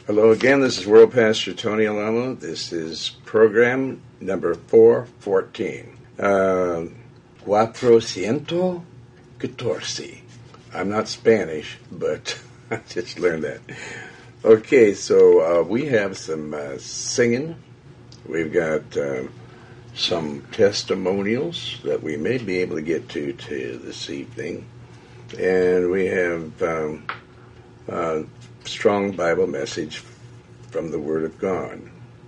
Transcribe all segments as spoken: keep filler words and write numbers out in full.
Hello again, this is World Pastor Tony Alamo. This is program number four fourteen. Uh, cuatrocientos catorce. I'm not Spanish, but I just learned that. Okay, so uh, we have some uh, singing. We've got uh, some testimonials that we may be able to get to, to this evening. And we have um, uh, strong Bible message from the Word of God.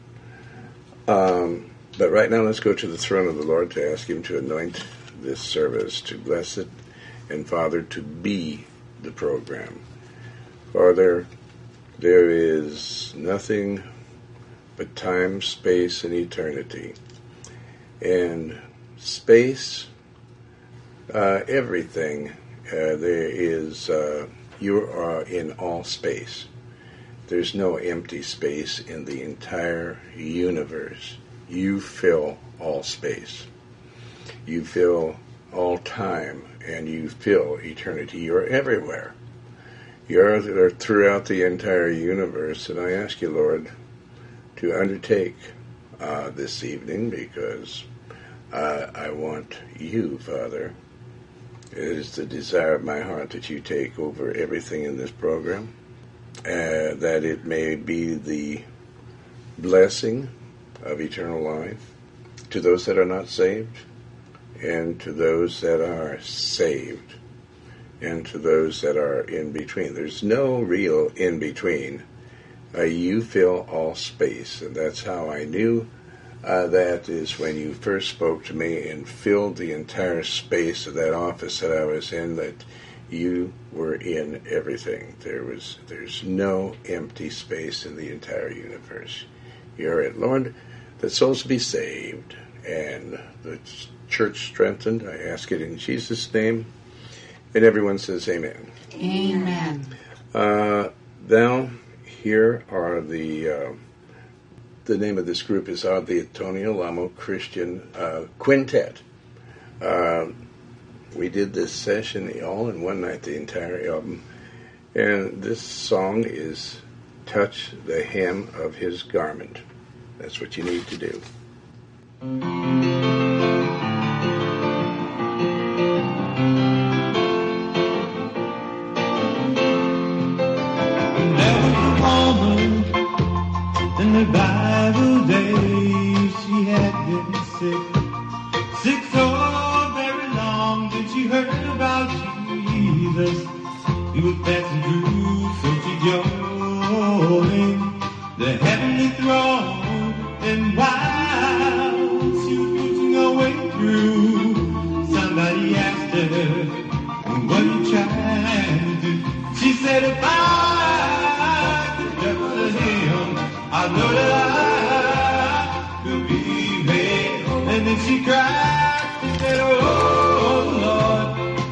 Um, but right now, let's go to the throne of the Lord to ask Him to anoint this service, to bless it, and Father, to be the program. Father, there is nothing but time, space, and eternity. And space, uh, everything, uh, there is... Uh, You are in all space. There's no empty space in the entire universe. You fill all space. You fill all time, and you fill eternity. You're everywhere. You're throughout the entire universe, and I ask you, Lord, to undertake uh, this evening, because uh, I want you, Father. It is the desire of my heart that you take over everything in this program, uh, that it may be the blessing of eternal life to those that are not saved, and to those that are saved, and to those that are in between. There's no real in between. Uh, you fill all space, and that's how I knew Uh, that is when you first spoke to me and filled the entire space of that office that I was in, that you were in everything. There was, there's no empty space in the entire universe. You're it. Lord, that souls be saved and the church strengthened. I ask it in Jesus' name. And everyone says amen. Amen. Uh, now, here are the... Uh, The name of this group is uh, the Tony Alamo Christian uh, Quintet. Uh, we did this session all in one night, the entire album. And this song is Touch the Hem of His Garment. That's what you need to do. There was a woman in the Bible days, she had been sick, sick so very long that she heard about Jesus. He was passing through, so she joined the heavenly throne. And while she was pushing her way through, somebody asked her, "What are you trying to do?" She said, "If I could touch the hem, I know that I could be made." And then she cried, she said, "Oh, Lord,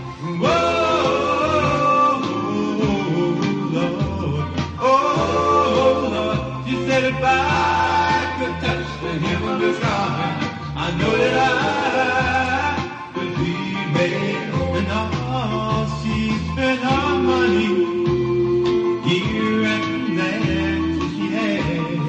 oh, Lord, oh, Lord." She said, "If I could touch the hem of His garment, I know that I could be made." And all she spent her money here and there till she had,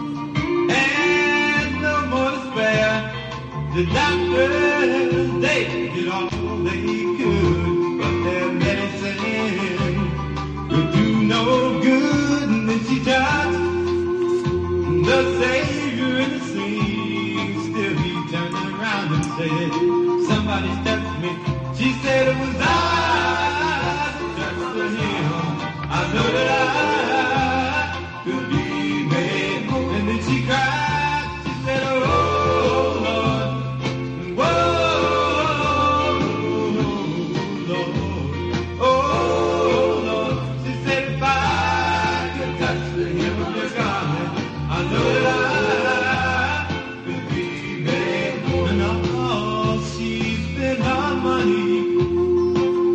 and no more to spare. The doctors, they did all they could, but their medicine could do no good. And then she touched the Savior in the scene. Still he turned around and said, "Somebody touched me." She said, "It was I that touched him. I know that I could be made." And then she cried, she said, "Oh, Lord, whoa, Lord, oh, Lord." She said, "If I could touch the hem of Your garment, I know that I could be made." And all she spent her money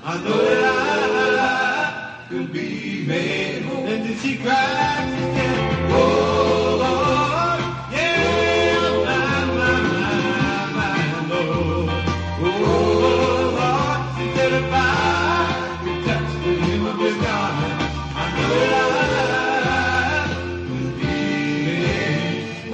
I know that I could be made whole. And then she cried, she said, oh Lord, yeah, my, my, my, my Lord. Oh Lord, she said, if I could touch the hem of your garment, I know that I could be made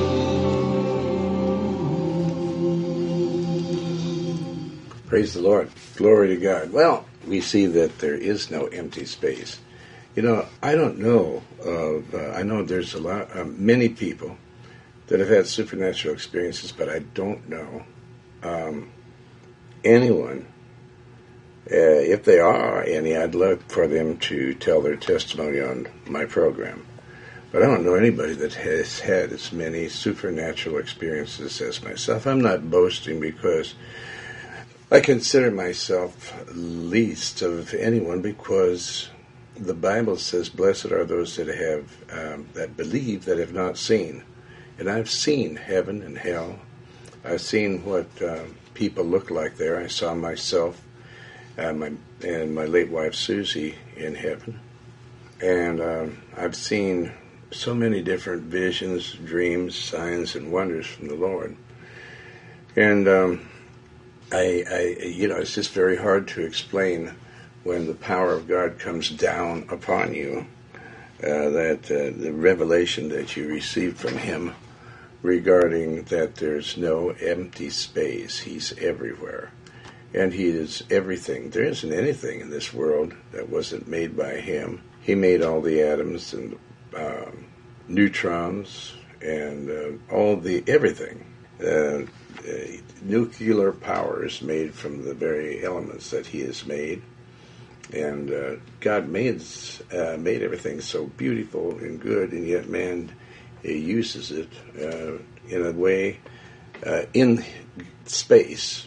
whole. Praise the Lord. Glory to God. Well, we see that there is no empty space. You know, I don't know of, uh, I know there's a lot, uh, many people that have had supernatural experiences, but I don't know um, anyone. Uh, if there are any, I'd love for them to tell their testimony on my program. But I don't know anybody that has had as many supernatural experiences as myself. I'm not boasting because I consider myself least of anyone because the Bible says, blessed are those that have, um, that believe that have not seen. And I've seen heaven and hell. I've seen what uh, people look like there. I saw myself and my, and my late wife Susie in heaven. And um, I've seen so many different visions, dreams, signs, and wonders from the Lord. And um, I, I, you know, it's just very hard to explain when the power of God comes down upon you, uh, that uh, the revelation that you receive from Him regarding that there's no empty space. He's everywhere. And He is everything. There isn't anything in this world that wasn't made by Him. He made all the atoms and um, neutrons and uh, all the everything. Uh, uh, nuclear power is made from the very elements that He has made. And uh, God made uh, made everything so beautiful and good, and yet man uh, uses it uh, in a way uh, in space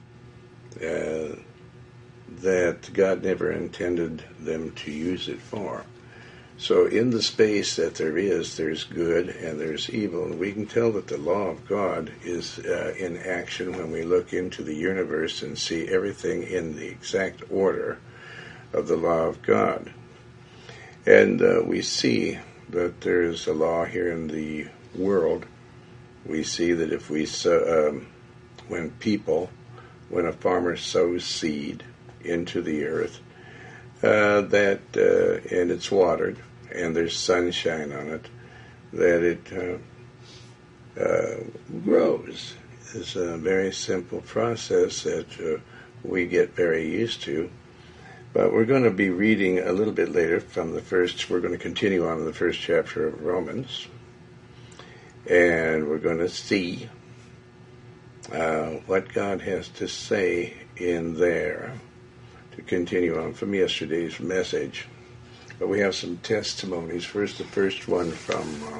uh, that God never intended them to use it for. So in the space that there is, there's good and there's evil, and we can tell that the law of God is uh, in action when we look into the universe and see everything in the exact order of the law of God. And uh, we see that there's a law here in the world. We see that if we sow, um, when people, when a farmer sows seed into the earth, uh, that uh, and it's watered and there's sunshine on it, that it uh, uh, grows. It's a very simple process that uh, we get very used to. But we're going to be reading a little bit later from the first, we're going to continue on in the first chapter of Romans. And we're going to see uh, what God has to say in there to continue on from yesterday's message. But we have some testimonies. First, the first one from... Uh,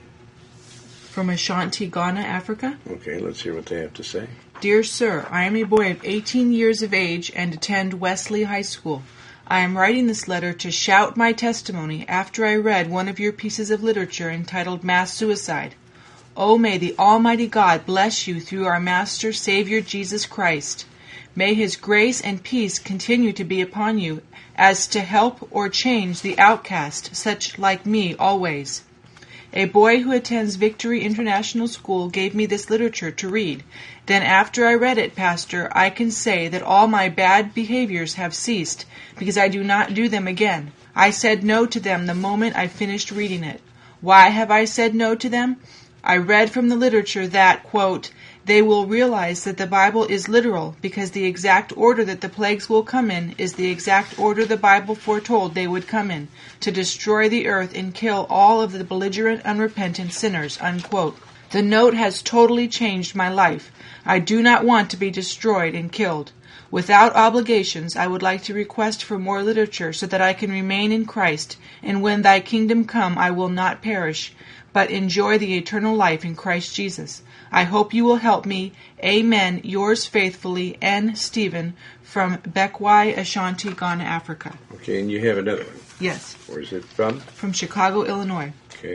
from Ashanti, Ghana, Africa. Okay, let's hear what they have to say. Dear Sir, I am a boy of eighteen years of age and attend Wesley High School. I am writing this letter to shout my testimony after I read one of your pieces of literature entitled Mass Suicide. Oh, may the Almighty God bless you through our Master, Savior, Jesus Christ. May His grace and peace continue to be upon you as to help or change the outcast, such like me always. A boy who attends Victory International School gave me this literature to read. Then after I read it, Pastor, I can say that all my bad behaviors have ceased, because I do not do them again. I said no to them the moment I finished reading it. Why have I said no to them? I read from the literature that, quote, they will realize that the Bible is literal because the exact order that the plagues will come in is the exact order the Bible foretold they would come in, to destroy the earth and kill all of the belligerent, unrepentant sinners, unquote. The note has totally changed my life. I do not want to be destroyed and killed. Without obligations, I would like to request for more literature so that I can remain in Christ, and when thy kingdom come I will not perish, but enjoy the eternal life in Christ Jesus. I hope you will help me. Amen. Yours faithfully, N. Stephen, from Bekwai, Ashanti, Ghana, Africa. Okay, and you have another one. Yes. Where is it from? From Chicago, Illinois. Okay.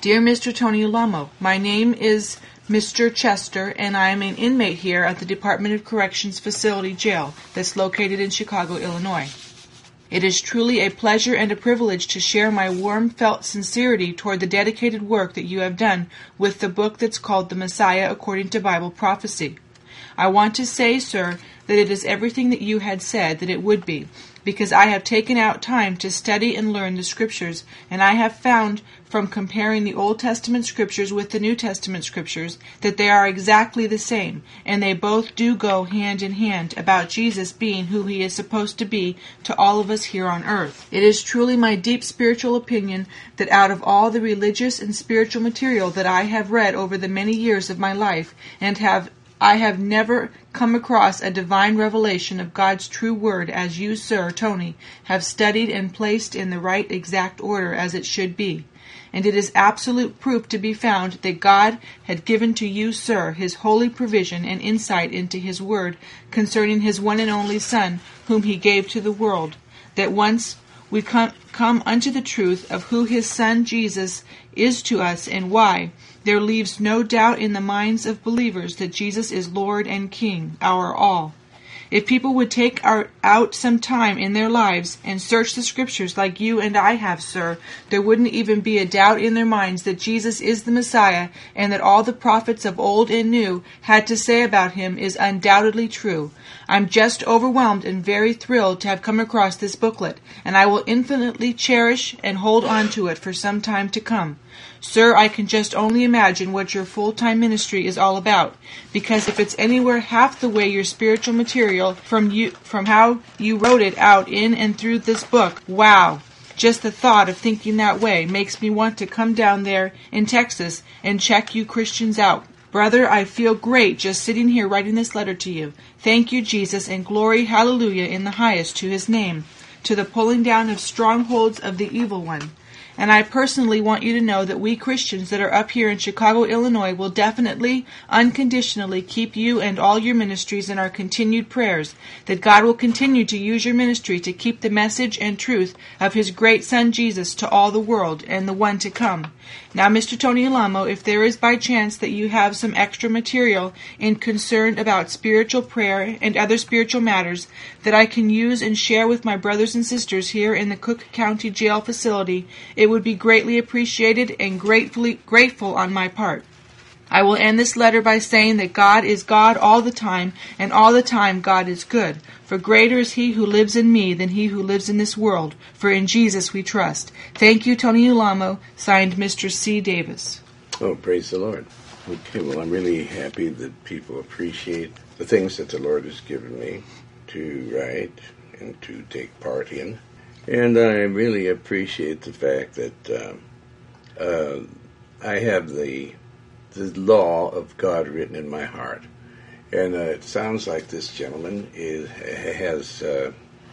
Dear Mister Tony Alamo, my name is Mister Chester, and I am an inmate here at the Department of Corrections Facility Jail that's located in Chicago, Illinois. It is truly a pleasure and a privilege to share my warm felt sincerity toward the dedicated work that you have done with the book that's called The Messiah According to Bible Prophecy. I want to say, sir, that it is everything that you had said that it would be, because I have taken out time to study and learn the Scriptures, and I have found from comparing the Old Testament Scriptures with the New Testament Scriptures that they are exactly the same, and they both do go hand in hand about Jesus being who he is supposed to be to all of us here on earth. It is truly my deep spiritual opinion that out of all the religious and spiritual material that I have read over the many years of my life, and have I have never come across a divine revelation of God's true word as you, sir, Tony, have studied and placed in the right exact order as it should be. And it is absolute proof to be found that God had given to you, sir, his holy provision and insight into his word concerning his one and only Son, whom he gave to the world, that once we come, come unto the truth of who his Son Jesus is to us and why, there leaves no doubt in the minds of believers that Jesus is Lord and King, our all. If people would take our, out some time in their lives and search the Scriptures like you and I have, sir, there wouldn't even be a doubt in their minds that Jesus is the Messiah, and that all the prophets of old and new had to say about him is undoubtedly true. I'm just overwhelmed and very thrilled to have come across this booklet, and I will infinitely cherish and hold on to it for some time to come. Sir, I can just only imagine what your full-time ministry is all about, because if it's anywhere half the way your spiritual material from you, from how you wrote it out in and through this book, wow! Just the thought of thinking that way makes me want to come down there in Texas and check you Christians out. Brother, I feel great just sitting here writing this letter to you. Thank you, Jesus, and glory, hallelujah, in the highest to his name, to the pulling down of strongholds of the evil one. And I personally want you to know that we Christians that are up here in Chicago, Illinois, will definitely, unconditionally keep you and all your ministries in our continued prayers, that God will continue to use your ministry to keep the message and truth of his great Son Jesus to all the world and the one to come. Now, Mister Tony Alamo, if there is by chance that you have some extra material in concern about spiritual prayer and other spiritual matters that I can use and share with my brothers and sisters here in the Cook County Jail facility, it would be greatly appreciated and gratefully grateful on my part. I will end this letter by saying that God is God all the time, and all the time God is good. For greater is he who lives in me than he who lives in this world, for in Jesus we trust. Thank you, Tony Alamo. Signed, Mister C. Davis. Oh, praise the Lord. Okay, well, I'm really happy that people appreciate the things that the Lord has given me to write and to take part in. And I really appreciate the fact that uh, uh, I have the the law of God written in my heart. And uh, it sounds like this gentleman is, has uh,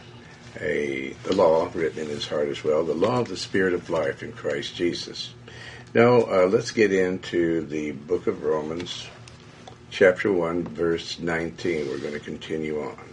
a the law written in his heart as well, the law of the Spirit of life in Christ Jesus. Now, uh, let's get into the book of Romans, chapter one, verse nineteen. We're going to continue on.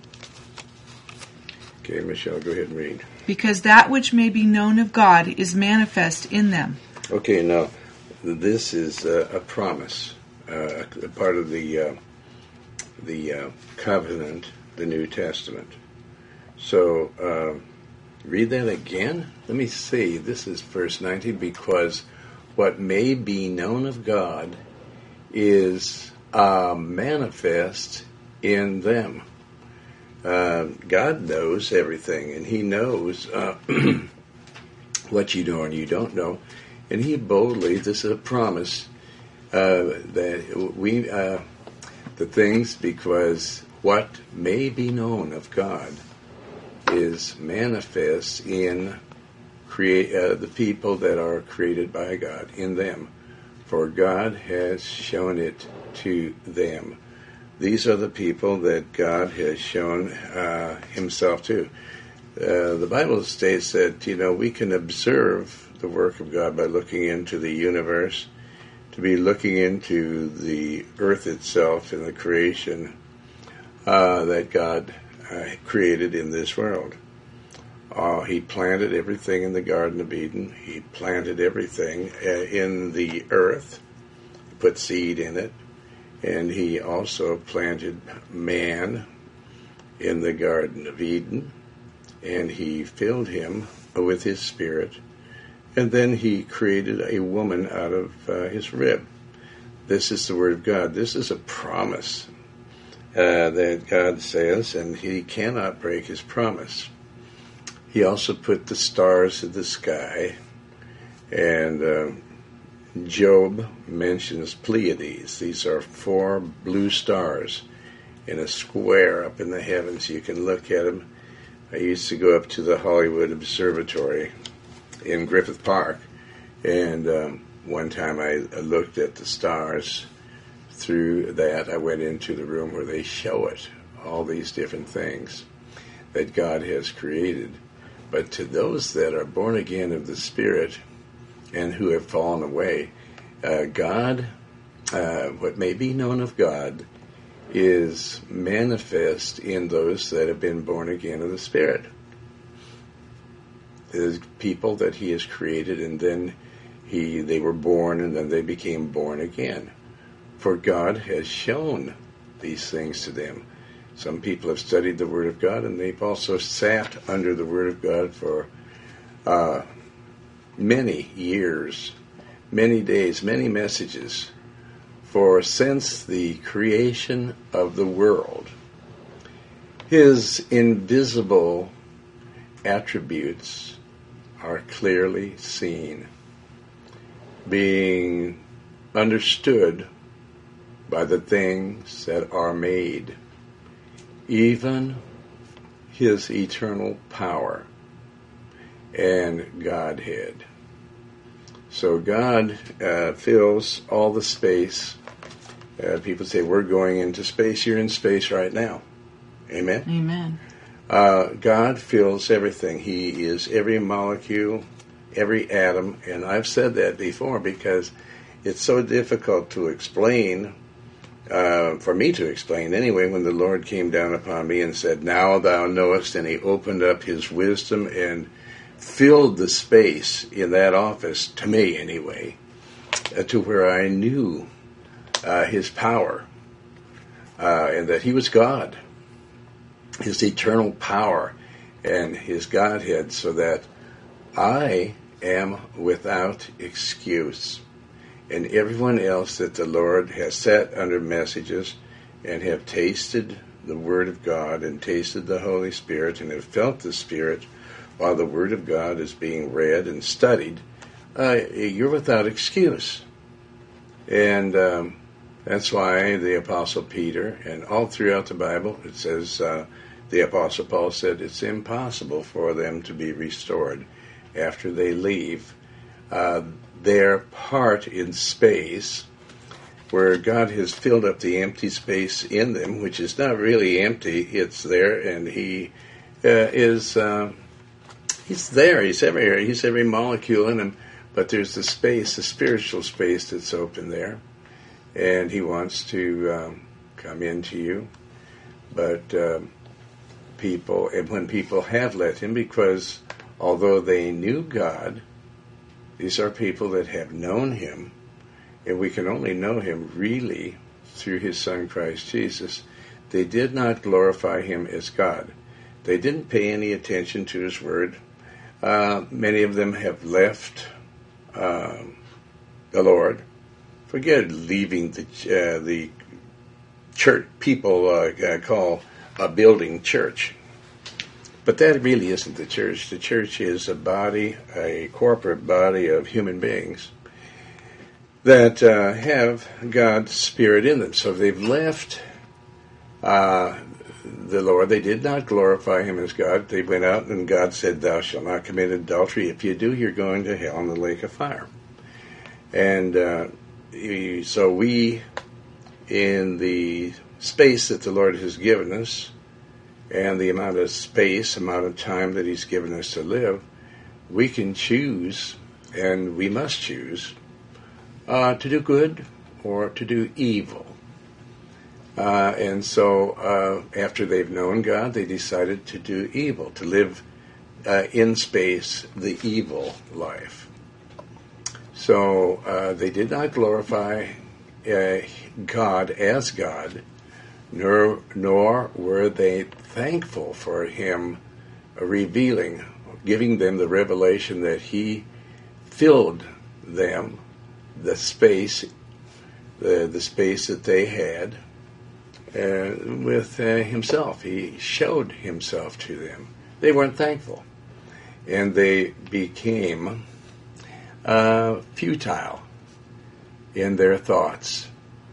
Okay, Michelle, go ahead and read. Because that which may be known of God is manifest in them. Okay, now, this is uh, a promise, uh, a part of the uh, the uh, covenant, the New Testament. So, uh, read that again. Let me see. This is verse nineteen. Because what may be known of God is uh, manifest in them. Uh, God knows everything, and he knows uh, what you know and you don't know. And he boldly, this is a promise, uh, that we, uh, the things, because what may be known of God is manifest in create uh, the people that are created by God, in them. For God has shown it to them. These are the people that God has shown uh, himself to. Uh, the Bible states that, you know, we can observe the work of God by looking into the universe, to be looking into the earth itself and the creation uh, that God uh, created in this world. Uh, he planted everything in the Garden of Eden. He planted everything uh, in the earth, put seed in it, and he also planted man in the Garden of Eden, and he filled him with his spirit, and then he created a woman out of uh, his rib. This is the Word of God. This is a promise uh, that God says, and he cannot break his promise. He also put the stars in the sky, and uh, Job mentions Pleiades. These are four blue stars in a square up in the heavens. You can look at them. I used to go up to the Hollywood Observatory in Griffith Park, and um, one time I looked at the stars through that. I went into the room where they show it, all these different things that God has created. But to those that are born again of the Spirit and who have fallen away, uh, God, uh, what may be known of God, is manifest in those that have been born again of the Spirit. There's people that he has created, and then he they were born, and then they became born again. For God has shown these things to them. Some people have studied the Word of God, and they've also sat under the Word of God for uh, many years, many days, many messages. For since the creation of the world, his invisible attributes are clearly seen, being understood by the things that are made, even his eternal power and Godhead. So God uh, fills all the space. Uh, people say, we're going into space. You're in space right now. Amen? Amen. Uh, God fills everything. He is every molecule, every atom. And I've said that before because it's so difficult to explain, uh, for me to explain anyway, when the Lord came down upon me and said, now thou knowest, and he opened up his wisdom and filled the space in that office, to me anyway, uh, to where I knew uh, his power, uh, and that he was God, his eternal power and his Godhead, so that I am without excuse. And everyone else that the Lord has set under messages and have tasted the Word of God and tasted the Holy Spirit and have felt the Spirit while the Word of God is being read and studied, uh, you're without excuse. And um, that's why the Apostle Peter, and all throughout the Bible, it says, uh, the Apostle Paul said it's impossible for them to be restored after they leave uh, their part in space, where God has filled up the empty space in them, which is not really empty, it's there, and he uh, is... Uh, He's there. He's everywhere. He's every molecule in him. But there's the space, the spiritual space that's open there. And he wants to um, come into you. But um, people, and when people have let him, because although they knew God, these are people that have known him. And we can only know him really through his Son, Christ Jesus. They did not glorify him as God. They didn't pay any attention to his word. Uh, many of them have left uh, the Lord. Forget leaving the uh, the church. People uh, call a building church, but that really isn't the church. The church is a body, a corporate body of human beings that uh, have God's Spirit in them. So if they've left Uh, the Lord, they did not glorify him as God. They went out and God said, thou shalt not commit adultery. If you do, you're going to hell in the lake of fire. And uh, so we, in the space that the Lord has given us, and the amount of space, amount of time that he's given us to live, we can choose, and we must choose, uh, to do good or to do evil. Uh, and so uh, after they've known God, they decided to do evil, to live uh, in space the evil life. So uh, they did not glorify uh, God as God, nor, nor were they thankful for him revealing, giving them the revelation that he filled them, the space, the, the space that they had, uh, with uh, himself. He showed himself to them. They weren't thankful. And they became uh, futile in their thoughts.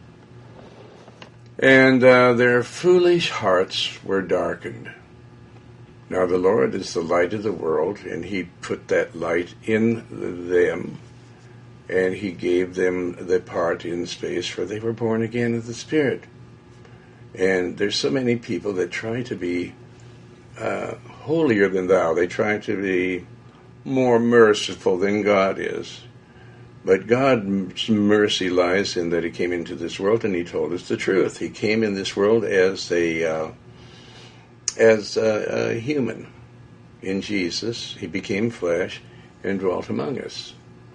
And uh, their foolish hearts were darkened. Now the Lord is the light of the world, and he put that light in them, and he gave them the part in space where they were born again of the Spirit. And there's so many people that try to be uh, holier than thou. They try to be more merciful than God is. But God's mercy lies in that he came into this world and he told us the truth. He came in this world as a uh, as a, a human in Jesus. He became flesh and dwelt among us.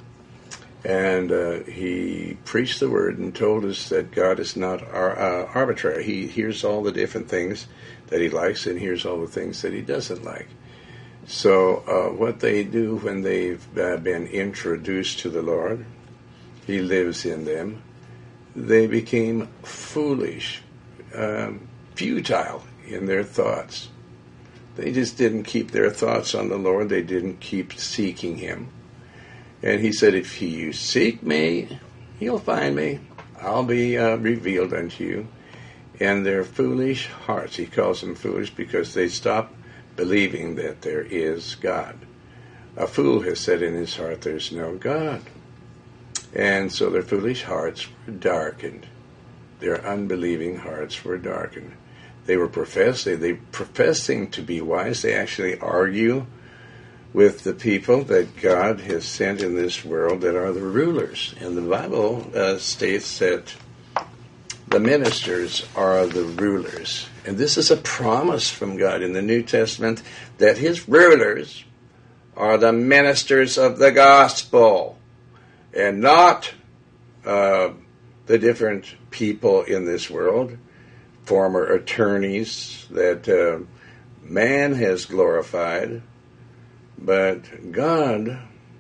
And uh, he preached the word and told us that God is not ar- uh, arbitrary. He hears all the different things that he likes and hears all the things that he doesn't like. So uh, what they do when they've uh, been introduced to the Lord, he lives in them, they became foolish, um, futile in their thoughts. They just didn't keep their thoughts on the Lord. They didn't keep seeking him. And he said, if you seek me, you'll find me. I'll be uh, revealed unto you. And their foolish hearts, he calls them foolish because they stopped believing that there is God. A fool has said in his heart, there's no God. And so their foolish hearts were darkened. Their unbelieving hearts were darkened. They were professing, they professing to be wise. They actually argue with the people that God has sent in this world that are the rulers. And the Bible uh, states that the ministers are the rulers. And this is a promise from God in the New Testament that his rulers are the ministers of the gospel and not uh, the different people in this world, former attorneys that uh, man has glorified, but God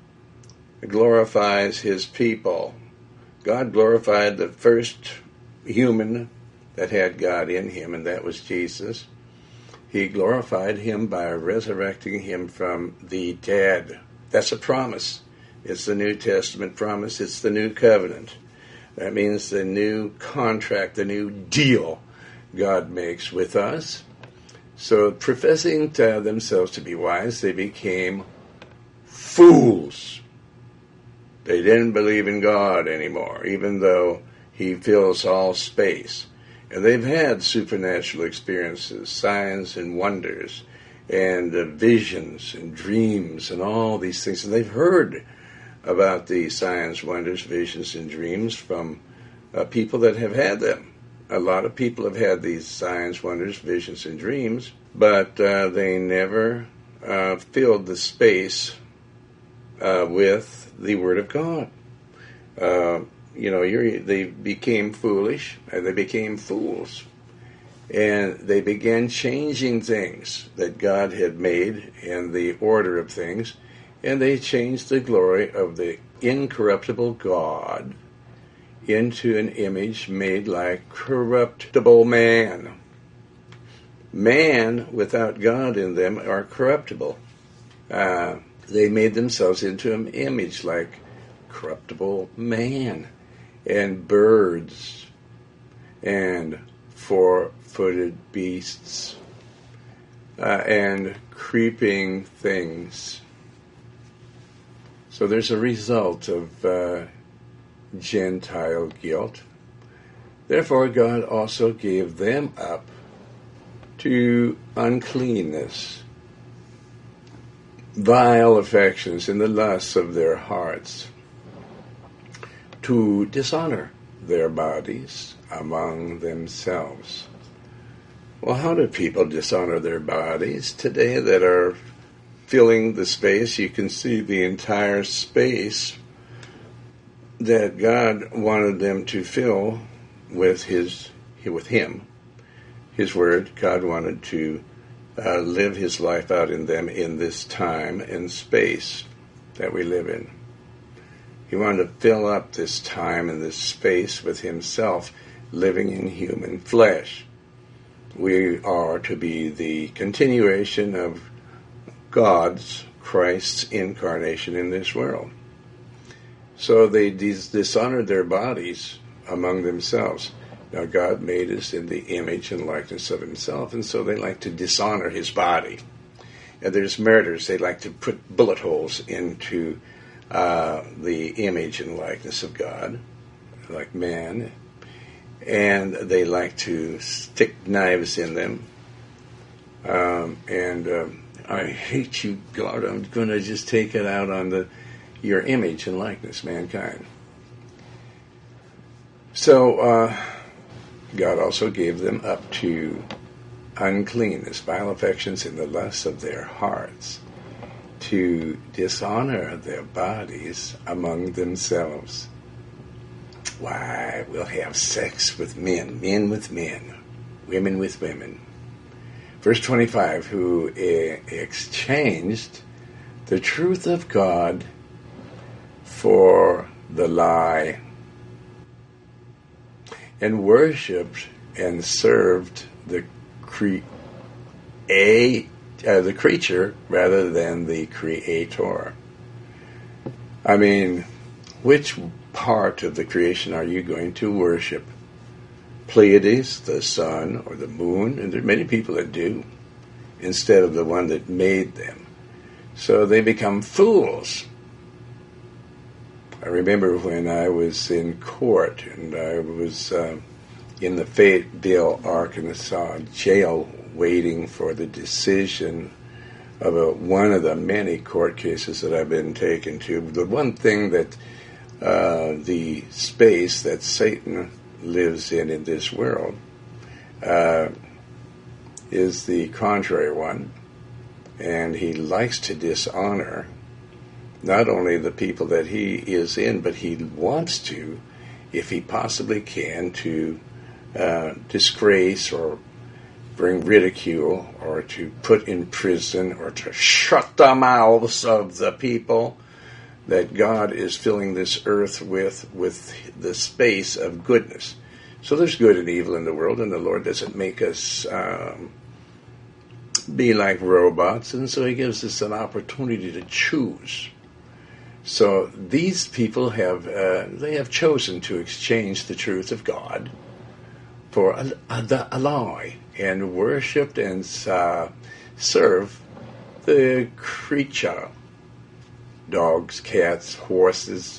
glorifies his people. God glorified the first human that had God in him, and that was Jesus. He glorified him by resurrecting him from the dead. That's a promise. It's the New Testament promise. It's the new covenant. That means the new contract, the new deal God makes with us. So, professing to themselves to be wise, they became fools. They didn't believe in God anymore, even though he fills all space. And they've had supernatural experiences, signs and wonders, and uh, visions and dreams and all these things. And they've heard about the signs, wonders, visions, and dreams from uh, people that have had them. A lot of people have had these signs, wonders, visions, and dreams, but uh, they never uh, filled the space uh, with the Word of God. Uh, you know, you're, they became foolish, and they became fools, and they began changing things that God had made in the order of things, and they changed the glory of the incorruptible God into an image made like corruptible man. Man without God in them are corruptible. Uh, they made themselves into an image like corruptible man, and birds, and four-footed beasts, uh, and creeping things. So there's a result of uh, Gentile guilt. Therefore, God also gave them up to uncleanness, vile affections, and the lusts of their hearts, to dishonor their bodies among themselves. Well, how do people dishonor their bodies today that are filling the space. You can see the entire space that God wanted them to fill with his, with him, his word. God wanted to uh, live his life out in them in this time and space that we live in. He wanted to fill up this time and this space with himself, living in human flesh. We are to be the continuation of God's, Christ's incarnation in this world. So they dis- dishonored their bodies among themselves. Now God made us in the image and likeness of himself, and so they like to dishonor his body. And there's murders. They like to put bullet holes into uh, the image and likeness of God, like man. And they like to stick knives in them. Um, and um, I hate you, God. I'm going to just take it out on the your image and likeness, mankind. So uh, God also gave them up to uncleanness, vile affections, and the lusts of their hearts, to dishonor their bodies among themselves. Why, we'll have sex with men, men with men, women with women. Verse twenty-five, who e- exchanged the truth of God for the lie, and worshipped and served the cre- a, uh, the creature rather than the Creator. I mean, which part of the creation are you going to worship? Pleiades, the sun, or the moon? And there are many people that do, instead of the one that made them. So they become fools. I remember when I was in court and I was uh, in the Fayetteville, Arkansas jail waiting for the decision of a, one of the many court cases that I've been taken to. The one thing that uh, the space that Satan lives in in this world uh, is the contrary one, and he likes to dishonor not only the people that he is in, but he wants to, if he possibly can, to uh, disgrace or bring ridicule or to put in prison or to shut the mouths of the people that God is filling this earth with, with the space of goodness. So there's good and evil in the world, and the Lord doesn't make us um, be like robots, and so he gives us an opportunity to choose. So these people have uh, they have chosen to exchange the truth of God for a, a, a lie, and worshipped and uh, serve the creature, dogs, cats, horses,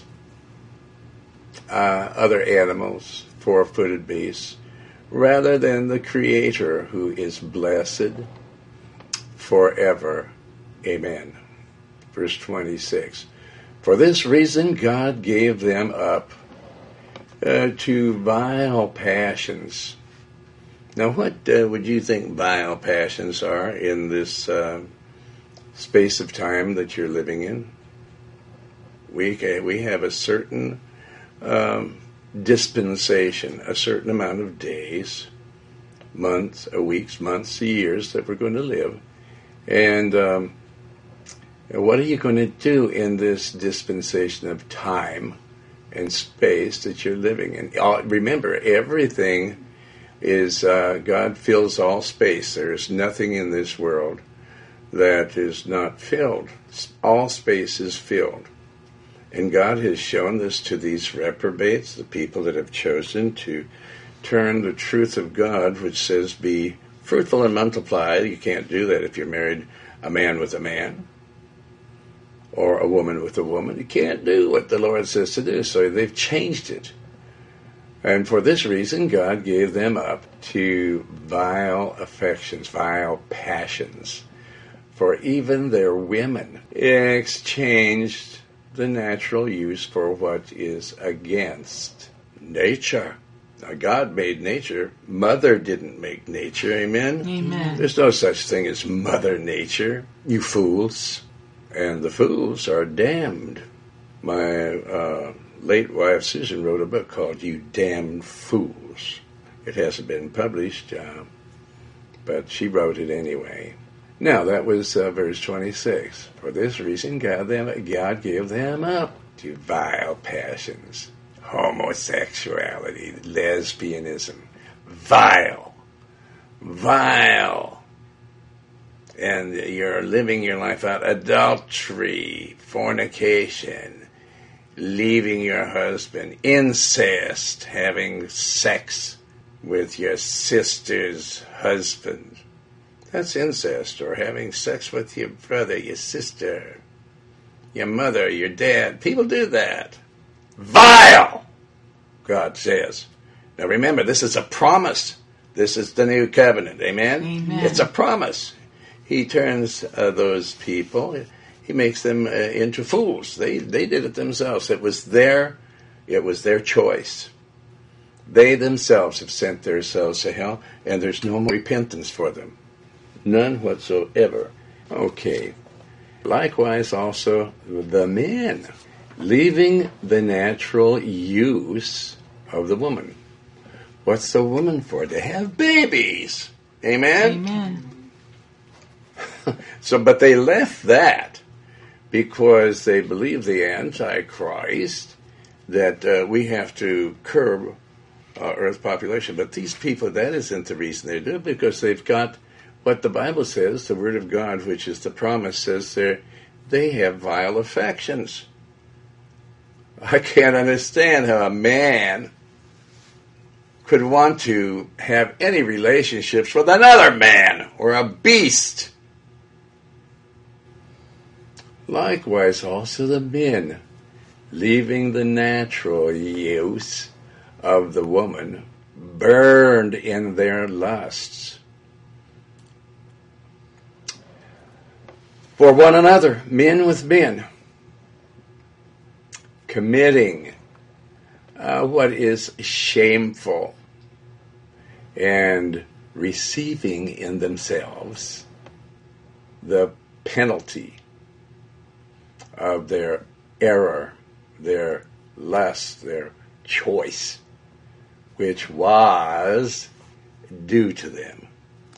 uh, other animals, four-footed beasts, rather than the Creator, who is blessed forever. Amen. Verse twenty-six. For this reason, God gave them up uh, to vile passions. Now, what uh, would you think vile passions are in this uh, space of time that you're living in? We we have a certain um, dispensation, a certain amount of days, months, uh, weeks, months, years that we're going to live, and um, what are you going to do in this dispensation of time and space that you're living in? Remember, everything is, uh, God fills all space. There is nothing in this world that is not filled. All space is filled. And God has shown this to these reprobates, the people that have chosen to turn the truth of God, which says be fruitful and multiply. You can't do that if you're married a man with a man, or a woman with a woman. You can't do what the Lord says to do, so they've changed it. And for this reason, God gave them up to vile affections, vile passions. For even their women exchanged the natural use for what is against nature. Now, God made nature. Mother didn't make nature. Amen? Amen. There's no such thing as Mother Nature, you fools. And the fools are damned. My uh, late wife, Susan, wrote a book called You Damned Fools. It hasn't been published, uh, but she wrote it anyway. Now, that was uh, verse twenty-six. For this reason, God, them, God gave them up to vile passions, homosexuality, lesbianism, vile, vile. And you're living your life out, adultery, fornication, leaving your husband, incest, having sex with your sister's husband. That's incest, or having sex with your brother, your sister, your mother, your dad. People do that. Vile, God says. Now remember, this is a promise. This is the new covenant. Amen? Amen. It's a promise. He turns uh, those people, he makes them uh, into fools. They they did it themselves. It was their, it was their choice. They themselves have sent themselves to hell, and there's no more repentance for them. None whatsoever. Okay. Likewise also the men, leaving the natural use of the woman. What's the woman for? To have babies. Amen? Amen. So, but they left that because they believe the Antichrist, that uh, we have to curb uh, Earth population. But these people, that isn't the reason they do it, because they've got what the Bible says, the Word of God, which is the promise, says they they have vile affections. I can't understand how a man could want to have any relationships with another man or a beast. Likewise also the men, leaving the natural use of the woman, burned in their lusts for one another, men with men, committing uh, what is shameful, and receiving in themselves the penalty of their error, their lust, their choice, which was due to them.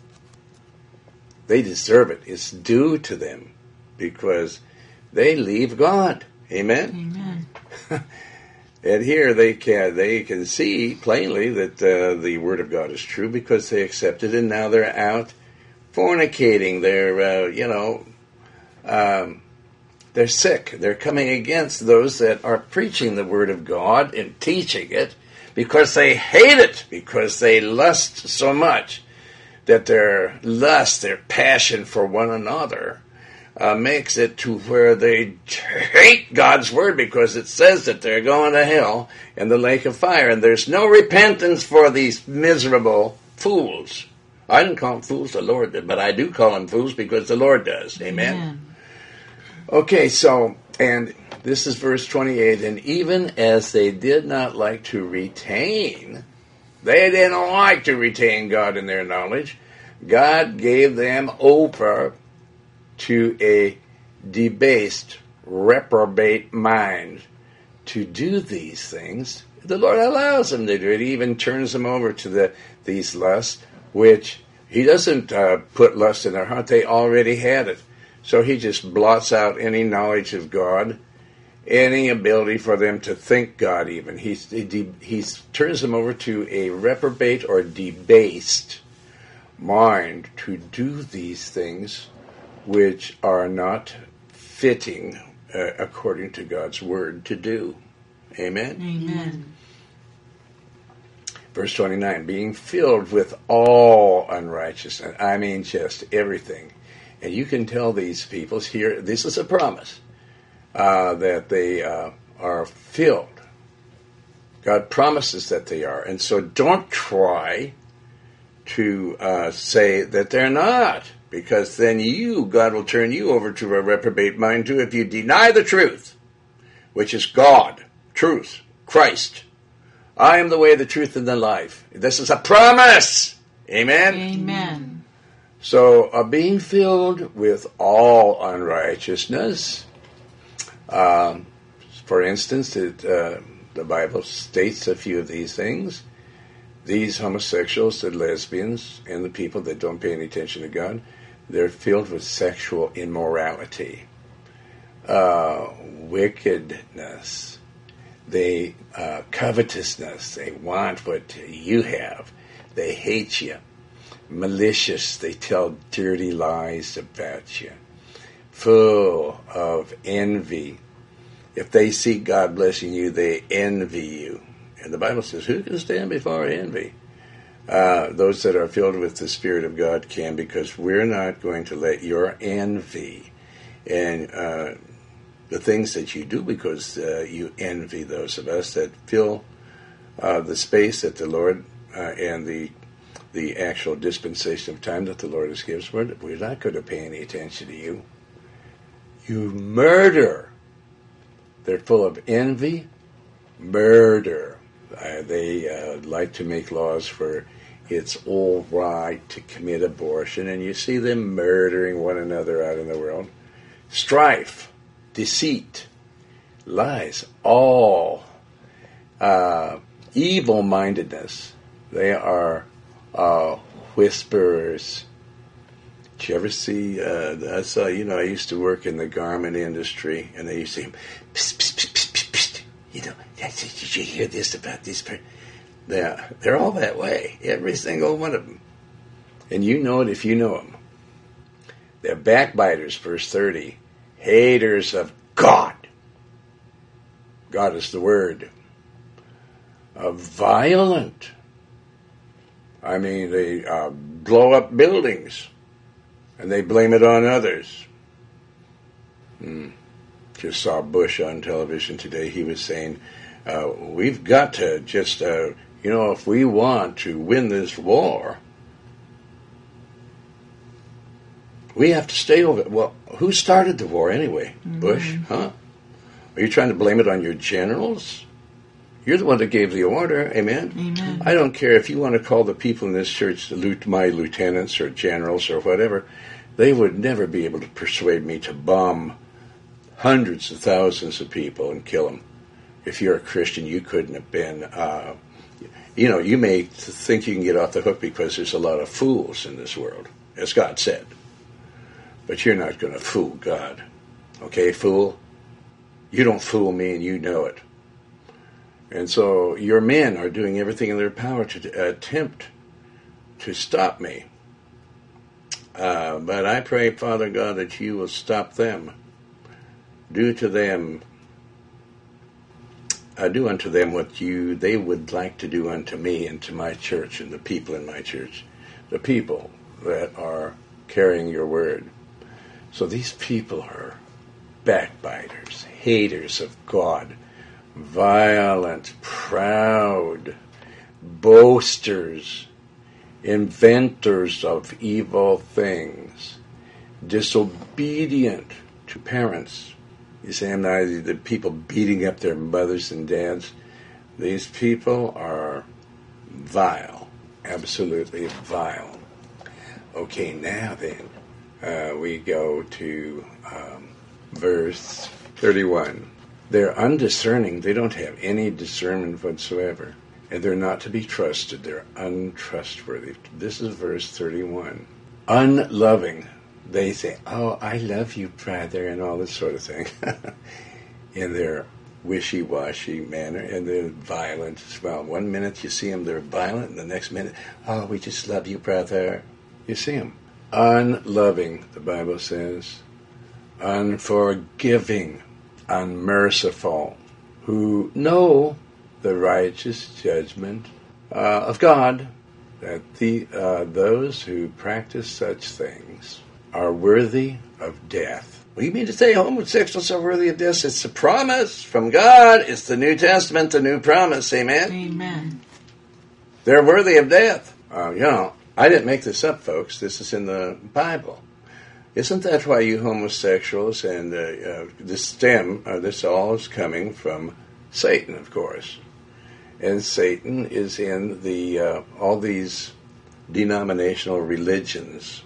They deserve it. It's due to them because they leave God. Amen? Amen. And here they can they can see plainly that uh, the Word of God is true because they accepted it, and now they're out fornicating. They're, uh, you know, um, they're sick. They're coming against those that are preaching the Word of God and teaching it because they hate it, because they lust so much that their lust, their passion for one another, uh, makes it to where they hate God's Word because it says that they're going to hell in the lake of fire, and there's no repentance for these miserable fools. I didn't call them fools, the Lord did, but I do call them fools because the Lord does. Amen? Amen. Okay, so, and this is verse twenty-eight, and even as they did not like to retain, they didn't like to retain God in their knowledge, God gave them over to a debased, reprobate mind to do these things. The Lord allows them to do it. He even turns them over to the these lusts, which He doesn't uh, put lust in their heart. They already had it. So He just blots out any knowledge of God, any ability for them to think God even. He, he, he turns them over to a reprobate or debased mind to do these things which are not fitting uh, according to God's Word to do. Amen? Amen. Verse twenty-nine, being filled with all unrighteousness. I mean just everything. And you can tell these people here, this is a promise, uh, that they uh, are filled. God promises that they are. And so don't try to uh, say that they're not, because then you, God will turn you over to a reprobate mind too if you deny the truth, which is God, truth, Christ, I am the way, the truth, and the life. This is a promise. Amen? Amen. So, uh, being filled with all unrighteousness, um, for instance, it, uh, the Bible states a few of these things. These homosexuals, the lesbians, and the people that don't pay any attention to God, they're filled with sexual immorality, uh, wickedness, they uh, covetousness. They want what you have. They hate you. Malicious. They tell dirty lies about you. Full of envy. If they see God blessing you, they envy you. And the Bible says, who can stand before envy? Uh, those that are filled with the Spirit of God can, because we're not going to let your envy and uh, the things that you do because uh, you envy those of us that fill uh, the space that the Lord uh, and the the actual dispensation of time that the Lord has given us. We're, we're not going to pay any attention to you. You murder. They're full of envy, murder. Uh, they uh, like to make laws for it's all right to commit abortion, and you see them murdering one another out in the world. Strife, deceit, lies, all uh, evil-mindedness. They are uh, whisperers. Did you ever see, uh, I saw, you know, I used to work in the garment industry, and they used to say, psst, psst, psst, psst, psst, psst. You know, did you hear this about this person? They're, they're all that way, every single one of them. And you know it if you know them. They're backbiters, verse thirty, haters of God. God is the word. Uh, violent. I mean, they uh, blow up buildings, and they blame it on others. Hmm. Just saw Bush on television today. He was saying, uh, we've got to just, uh, you know, if we want to win this war, we have to stay over it. Well, who started the war anyway? Mm-hmm. Bush, huh? Are you trying to blame it on your generals? You're the one that gave the order, amen? Amen. I don't care if you want to call the people in this church my lieutenants or generals or whatever. They would never be able to persuade me to bomb hundreds of thousands of people and kill them. If you're a Christian, you couldn't have been, uh, you know, you may think you can get off the hook because there's a lot of fools in this world, as God said. But you're not going to fool God. Okay, fool? You don't fool me, and you know it. And so your men are doing everything in their power to attempt to stop me. Uh, but I pray, Father God, that you will stop them. Do to them, uh, do unto them what you they would like to do unto me and to my church and the people in my church, the people that are carrying your word. So these people are backbiters, haters of God, violent, proud, boasters, inventors of evil things, disobedient to parents. You say, I'm not the people beating up their mothers and dads. These people are vile, absolutely vile. Okay, now then, uh, we go to um, verse thirty-one. They're undiscerning. They don't have any discernment whatsoever. And they're not to be trusted. They're untrustworthy. This is verse thirty-one. Unloving. They say, oh, I love you, brother, and all this sort of thing. In their wishy-washy manner, and they're violent as well. One minute you see them, they're violent, and the next minute, oh, we just love you, brother. You see them. Unloving, the Bible says. Unforgiving. Unmerciful. Who know the righteous judgment uh, of God, that the uh, those who practice such things are worthy of death. What do you mean to say homosexuals are worthy of death? It's a promise from God. It's the New Testament, the new promise. Amen? Amen. They're worthy of death. Uh, you know, I didn't make this up, folks. This is in the Bible. Isn't that why you homosexuals and uh, uh, this stem, uh, this all is coming from Satan, of course. And Satan is in the uh, all these denominational religions,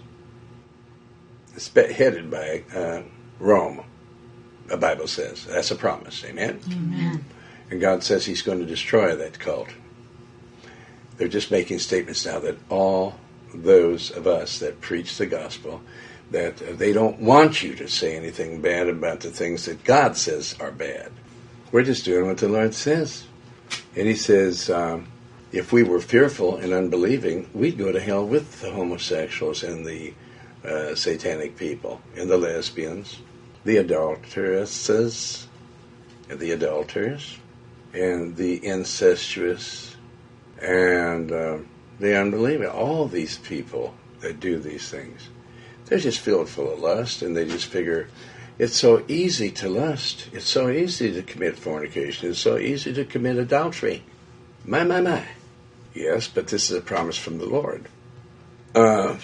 headed by uh, Rome. The Bible says that's a promise. Amen. Amen. And God says He's going to destroy that cult. They're just making statements now that all those of us that preach the gospel, that they don't want you to say anything bad about the things that God says are bad. We're just doing what the Lord says. And He says, um, if we were fearful and unbelieving, we'd go to hell with the homosexuals and the uh, satanic people and the lesbians, the adulteresses and the adulterers and the incestuous and uh, the unbelieving. All these people that do these things, they're just filled full of lust, and they just figure it's so easy to lust. It's so easy to commit fornication. It's so easy to commit adultery. My, my, my. Yes, but this is a promise from the Lord. Uh,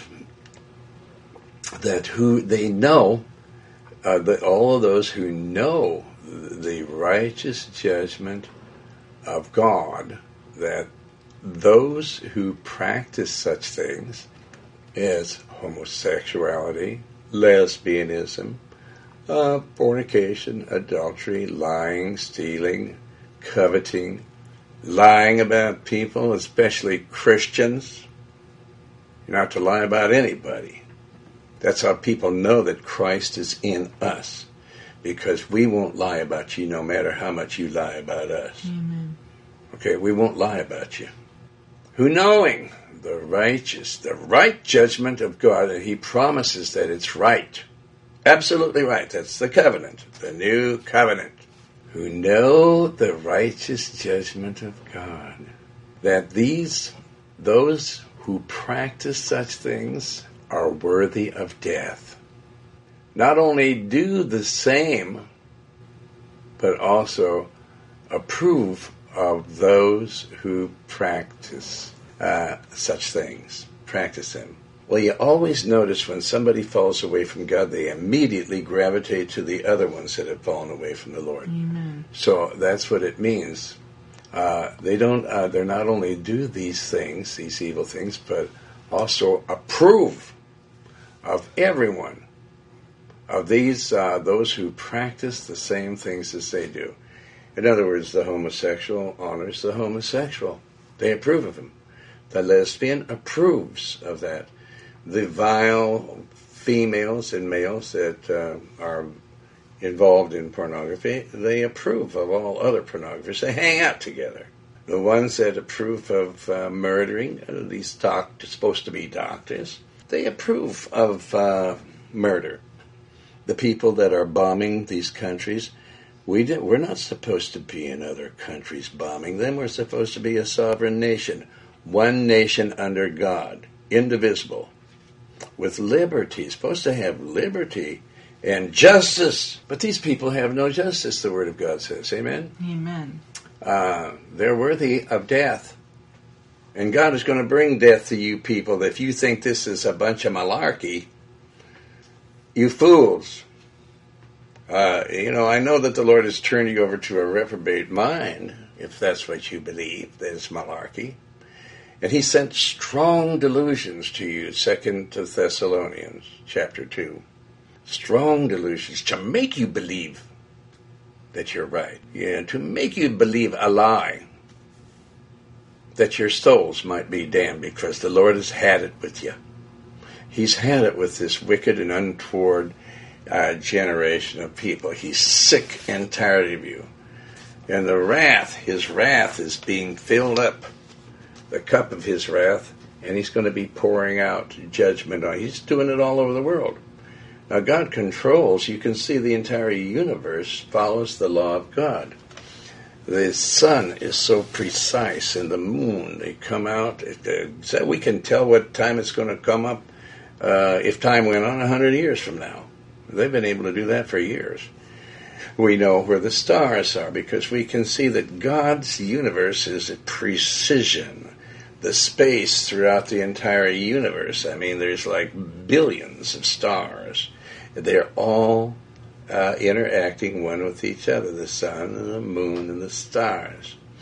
that who they know, uh, that all of those who know the righteous judgment of God, that those who practice such things as homosexuality, lesbianism, uh, fornication, adultery, lying, stealing, coveting, lying about people, especially Christians. You're not to lie about anybody. That's how people know that Christ is in us, because we won't lie about you no matter how much you lie about us. Amen. Okay, we won't lie about you. Who knowing the righteous, the right judgment of God, and He promises that it's right. Absolutely right. That's the covenant, the new covenant. Who know the righteous judgment of God, that these, those who practice such things are worthy of death. Not only do the same, but also approve of those who practice uh, such things, practice them. Well, you always notice when somebody falls away from God, they immediately gravitate to the other ones that have fallen away from the Lord. Amen. So that's what it means. Uh, they don't. Uh, they're not only do these things, these evil things, but also approve of everyone, of these uh, those who practice the same things as they do. In other words, the homosexual honors the homosexual. They approve of him. The lesbian approves of that. The vile females and males that uh, are involved in pornography, they approve of all other pornographers. They hang out together. The ones that approve of uh, murdering, uh, these doc- supposed to be doctors, they approve of uh, murder. The people that are bombing these countries, we did, we're not supposed to be in other countries bombing them. We're supposed to be a sovereign nation. One nation under God, indivisible, with liberty, supposed to have liberty and justice. But these people have no justice, the Word of God says. Amen? Amen. Uh, they're worthy of death. And God is going to bring death to you people. If you think this is a bunch of malarkey, you fools. Uh, you know, I know that the Lord has turned you over to a reprobate mind, if that's what you believe, that it's malarkey. And He sent strong delusions to you, Second Thessalonians chapter two. Strong delusions to make you believe that you're right. Yeah, to make you believe a lie, that your souls might be damned, because the Lord has had it with you. He's had it with this wicked and untoward uh, generation of people. He's sick and tired of you. And the wrath, His wrath is being filled up, the cup of His wrath, and He's going to be pouring out judgment on. He's doing it all over the world. Now, God controls. You can see the entire universe follows the law of God. The sun is so precise, and the moon, they come out. So we can tell what time it's going to come up uh, if time went on one hundred years from now. They've been able to do that for years. We know where the stars are because we can see that God's universe is at precision. The space throughout the entire universe, I mean, there's like billions of stars. They're all uh, interacting one with each other, the sun and the moon and the stars.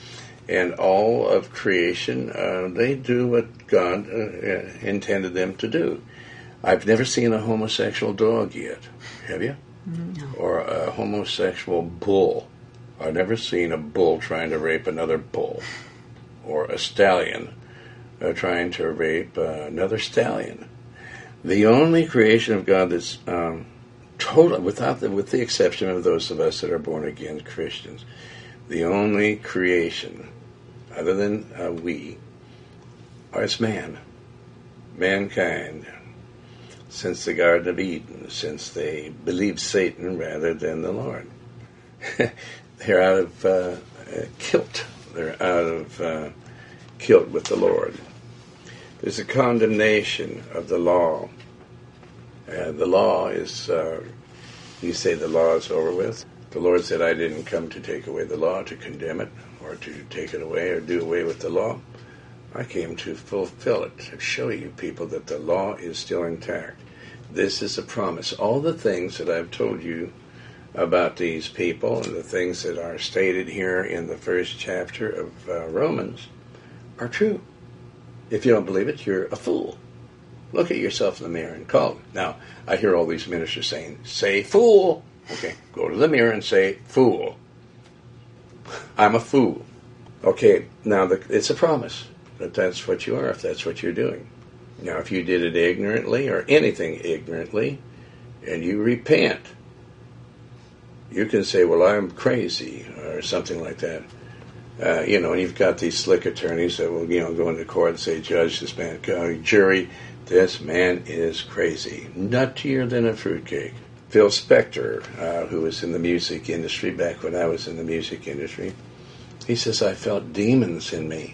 And all of creation, uh, they do what God uh, intended them to do. I've never seen a homosexual dog yet. Have you? No. Or a homosexual bull. I've never seen a bull trying to rape another bull. Or a stallion uh, trying to rape uh, another stallion. The only creation of God that's um, total, without the, with the exception of those of us that are born again Christians, the only creation other than uh, we is man, mankind. Since the Garden of Eden, since they believed Satan rather than the Lord. They're out of uh, kilt. They're out of uh, kilt with the Lord. There's a condemnation of the law. Uh, the law is, uh, you say the law is over with. The Lord said, I didn't come to take away the law, to condemn it, or to take it away or do away with the law. I came to fulfill it, to show you people that the law is still intact. This is a promise. All the things that I've told you about these people and the things that are stated here in the first chapter of uh, Romans are true. If you don't believe it, you're a fool. Look at yourself in the mirror and call it. Now, I hear all these ministers saying, say fool. Okay, go to the mirror and say fool. I'm a fool. Okay, now the, it's a promise. That that's what you are, if that's what you're doing. Now, if you did it ignorantly, or anything ignorantly, and you repent, you can say, well, I'm crazy, or something like that. Uh, you know, and you've got these slick attorneys that will, you know, go into court and say, judge, this man, uh, jury, this man is crazy. Nuttier than a fruitcake. Phil Spector, uh, who was in the music industry back when I was in the music industry, he says, I felt demons in me.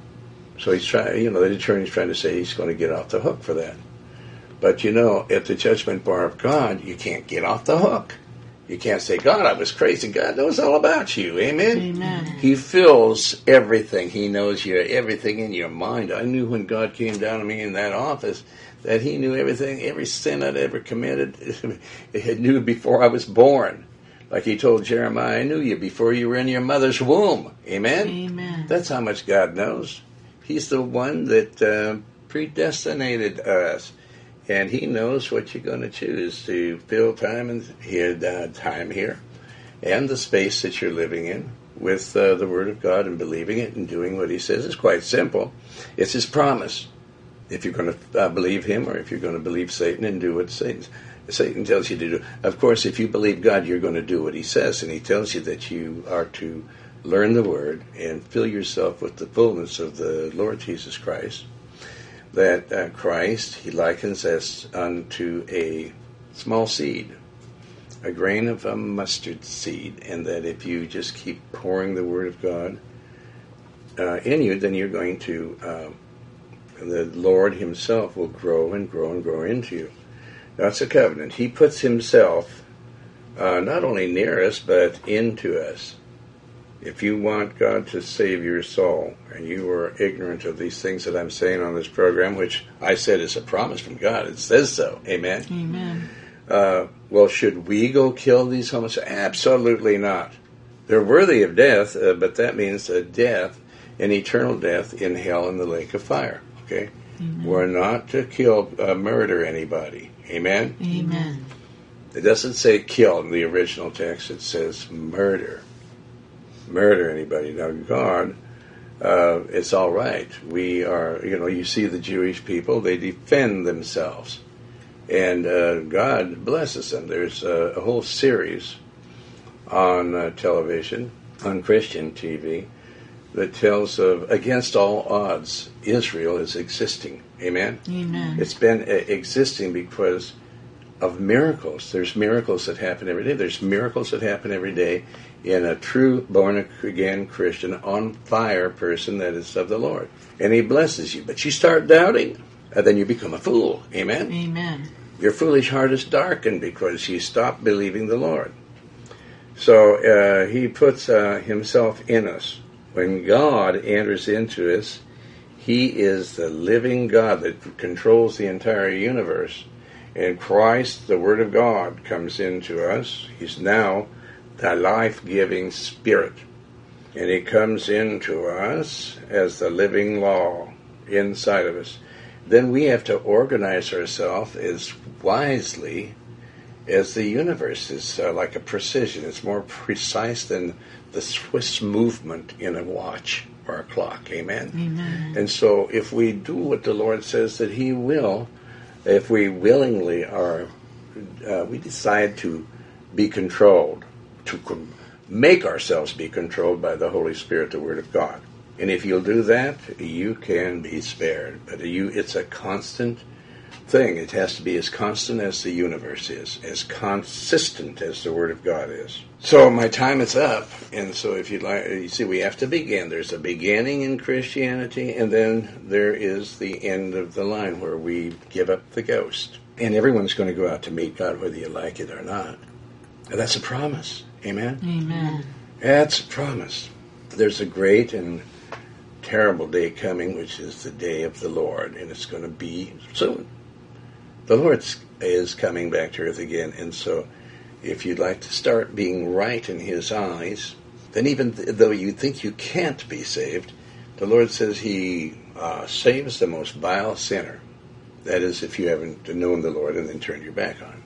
So he's trying, you know, the attorney's trying to say he's going to get off the hook for that. But, you know, at the judgment bar of God, you can't get off the hook. You can't say, God, I was crazy. God knows all about you. Amen? Amen. He fills everything. He knows your everything in your mind. I knew when God came down to me in that office that he knew everything, every sin I'd ever committed. He knew before I was born. Like he told Jeremiah, I knew you before you were in your mother's womb. Amen? Amen. That's how much God knows. He's the one that uh, predestinated us, and he knows what you're going to choose to fill time and here, uh, time here, and the space that you're living in with uh, the Word of God and believing it and doing what He says. It's quite simple. It's His promise. If you're going to uh, believe Him, or if you're going to believe Satan and do what Satan Satan tells you to do. Of course, if you believe God, you're going to do what He says, and He tells you that you are to learn the Word and fill yourself with the fullness of the Lord Jesus Christ. That uh, Christ, He likens us unto a small seed, a grain of a mustard seed, and that if you just keep pouring the Word of God uh, in you, then you're going to, uh, the Lord Himself will grow and grow and grow into you. That's a covenant. He puts Himself uh, not only near us, but into us. If you want God to save your soul, and you are ignorant of these things that I'm saying on this program, which I said is a promise from God, it says so. Amen? Amen. Uh, well, should we go kill these homosexuals? Absolutely not. They're worthy of death, uh, but that means a death, an eternal death in hell in the lake of fire. Okay? Amen. We're not to kill, uh, murder anybody. Amen? Amen. It doesn't say kill in the original text. It says murder. Murder anybody. Now, God, uh, it's all right. We are, you know, you see the Jewish people, they defend themselves. And uh, God blesses them. There's a, a whole series on uh, television, on Christian T V, that tells of, against all odds, Israel is existing. Amen? Amen. It's been uh, existing because of miracles. There's miracles that happen every day. There's miracles that happen every day in a true born-again Christian, on-fire person that is of the Lord. And He blesses you. But you start doubting, and then you become a fool. Amen? Amen. Your foolish heart is darkened because you stop believing the Lord. So uh, He puts uh, Himself in us. When God enters into us, He is the living God that controls the entire universe. And Christ, the Word of God, comes into us. He's now the life-giving Spirit. and he comes into us as the living law inside of us, then we have to organize ourselves as wisely as the universe is uh, like a precision. It's more precise than the Swiss movement in a watch or a clock. Amen? Amen. And so if we do what the Lord says that he will, if we willingly are, uh, we decide to be controlled, to com- make ourselves be controlled by the Holy Spirit, the Word of God. And if you'll do that, you can be spared. But you, it's a constant thing. It has to be as constant as the universe is, as consistent as the Word of God is. So my time is up, and so if you'd like, you see, we have to begin. There's a beginning in Christianity, and then there is the end of the line where we give up the ghost. And everyone's going to go out to meet God, whether you like it or not. And that's a promise. Amen? Amen. That's a promise. There's a great and terrible day coming, which is the day of the Lord, and it's going to be soon. The Lord is coming back to earth again, and so if you'd like to start being right in his eyes, then even th- though you think you can't be saved, the Lord says he uh, saves the most vile sinner. That is, if you haven't known the Lord and then turned your back on him.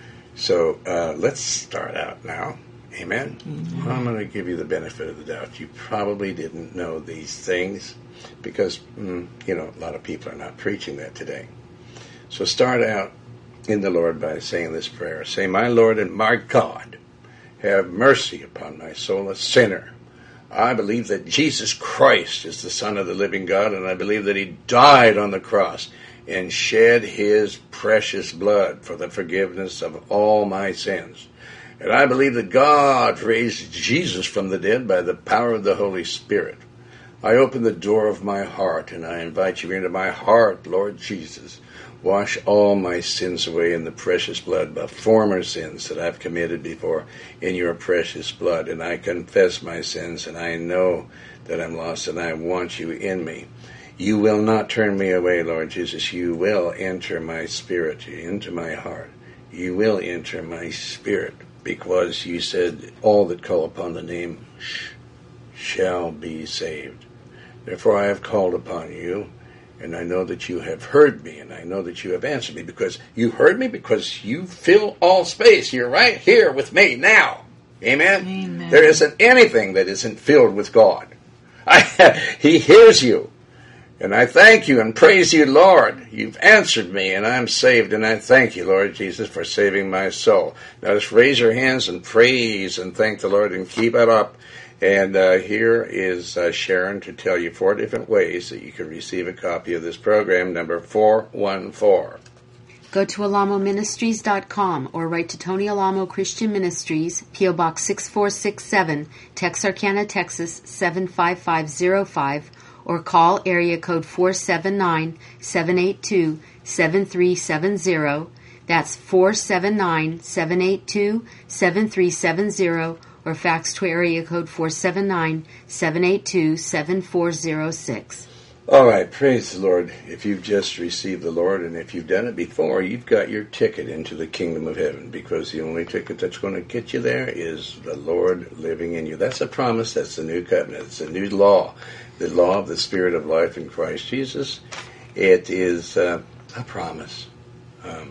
So uh, let's start out now. Amen? Mm-hmm. I'm going to give you the benefit of the doubt. You probably didn't know these things because, mm, you know, a lot of people are not preaching that today. So start out in the Lord by saying this prayer. Say, my Lord and my God, have mercy upon my soul, a sinner. I believe that Jesus Christ is the Son of the living God, and I believe that he died on the cross and shed his precious blood for the forgiveness of all my sins. And I believe that God raised Jesus from the dead by the power of the Holy Spirit. I open the door of my heart, and I invite you into my heart, Lord Jesus. Wash all my sins away in the precious blood, the former sins that I've committed before, in your precious blood. And I confess my sins, and I know that I'm lost, and I want you in me. You will not turn me away, Lord Jesus. You will enter my spirit, into my heart. You will enter my spirit, because you said, all that call upon the name sh- shall be saved. Therefore I have called upon you, and I know that you have heard me, and I know that you have answered me, because you heard me, because you fill all space. You're right here with me now. Amen? Amen. There isn't anything that isn't filled with God. I, he hears you. And I thank you and praise you, Lord. You've answered me, and I'm saved, and I thank you, Lord Jesus, for saving my soul. Now just raise your hands and praise and thank the Lord and keep it up. And uh, here is uh, Sharon to tell you four different ways that you can receive a copy of this program, number four one four. Go to alamo ministries dot com or write to Tony Alamo Christian Ministries, P O Box six four six seven, Texarkana, Texas seven five five zero five, or call area code four seven nine, seven eight two, seven three seven zero. That's four seven nine, seven eight two, seven three seven zero, or fax to area code four seven nine, seven eight two, seven four zero six. All right, praise the Lord. If you've just received the Lord, and if you've done it before, you've got your ticket into the kingdom of heaven, because the only ticket that's going to get you there is the Lord living in you. That's a promise. That's the new covenant. It's a new law, the law of the Spirit of life in Christ Jesus. It is uh, a promise. Um,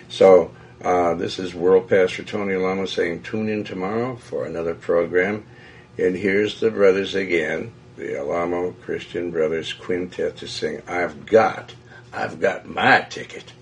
so uh, this is World Pastor Tony Alamo saying, tune in tomorrow for another program. And here's the brothers again, the Alamo Christian Brothers Quintet, to sing, I've got, I've got my ticket.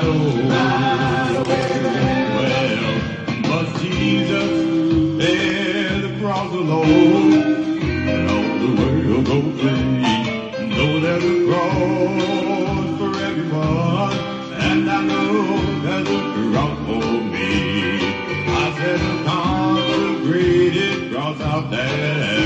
know. Well, but Jesus at the cross alone, and all the world go free. Know there's a cross for everyone, and I know there's a cross for me. I said a consecrated cross out there.